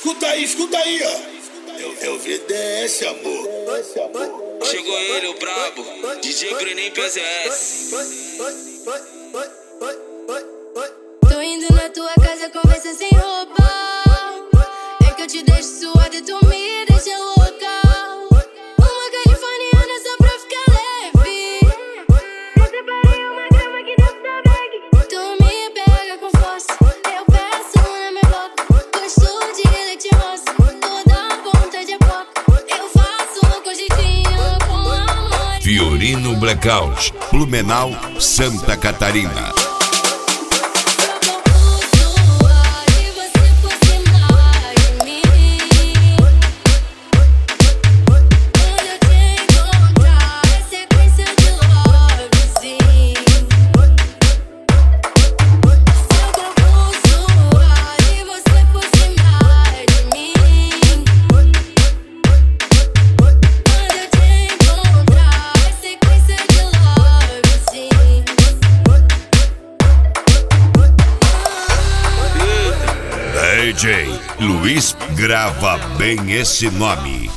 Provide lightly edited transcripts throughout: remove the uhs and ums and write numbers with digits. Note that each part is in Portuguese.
escuta aí, ó. Eu VDS, amor. Chegou ele, o brabo, DJ Bruninho PZS. Tô indo na tua casa, conversa sem roupa. É que eu te deixo suada e tu me deixa louca. Uma californiana só pra ficar leve. Eu separei uma grama aqui dentro da bag. Tu me pega com força, eu peço na minha boca. Gosto de leite rosa, toda vontade é pouco. Eu faço com jeitinho, com amor. Fiorino Blackout, Blumenau, Santa Catarina. DJ Luiz grava bem esse nome.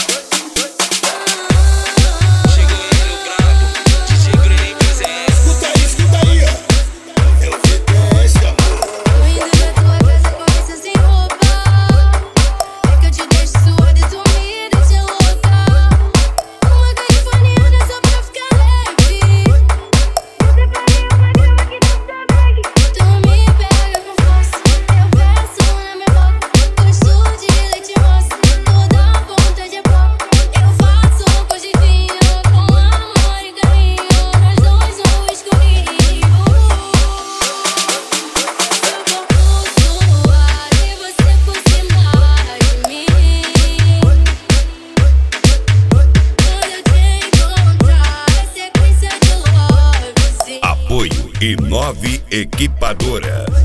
Chegou ele, o brabo, DJ Bruninho PZS. Escuta aí, ó. Eu VDS, amor. Tô indo na tua casa, conversa sem roupa. É que eu te deixo suada e tu me deixa louca. Uma californiana só pra ficar leve. Eu separei uma grama aqui dentro da bag. Tu me pega com força, eu peço na minha boca. Gosto de leite rosa, toda vontade é pouco. Eu faço com jeitinho, com amor e carinho. Nós dois no escurinho. Apoio Inove Equipadora.